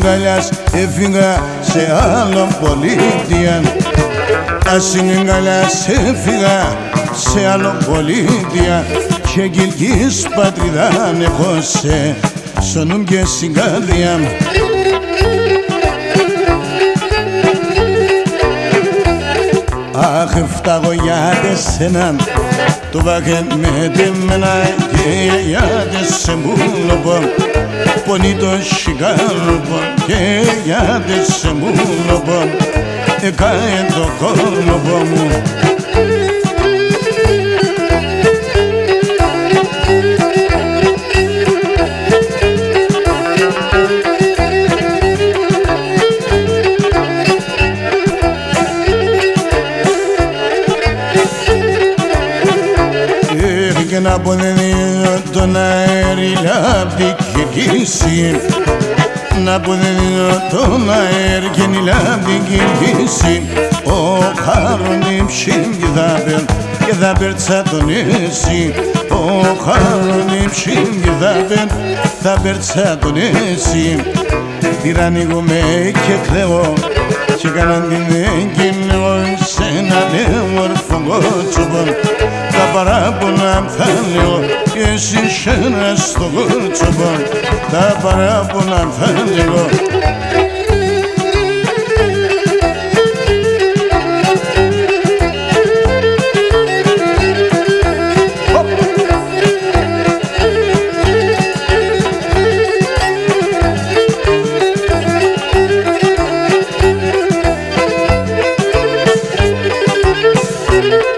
αγκαλιάς έφυγα σε άλλο πολιτεία. Άσυνη αγκαλιάς έφυγα σε άλλο πολιτεία και γλυκής πατριδάν έχω σε σωνούν και στην καρδιά. Αχ, φτάγω για τεσσένα το βάχε με τεμένα και για τεσσεμπούλοπο πονεί το σιγάροπο και για τεσσεμπούλοπο εκάει το κόλοπο μου. Και να πονένει τον αέρι λάπτη και κύση, να πονένει τον αέρι και νη λάπτη και κύση. Ο χάρον υψήν και θα πέρτσα τον έσυ. Ο χάρον υψήν και θα πέρτσα τον έσυ. Τυραννίγομαι και κλαίω και κάναν την έγκυνο σε έναν έμορφο κότσοπο. Τα παράπονα θα λέω και εσύ σένα στο κότσοπο. Τα παράπονα θα λέω. Thank you.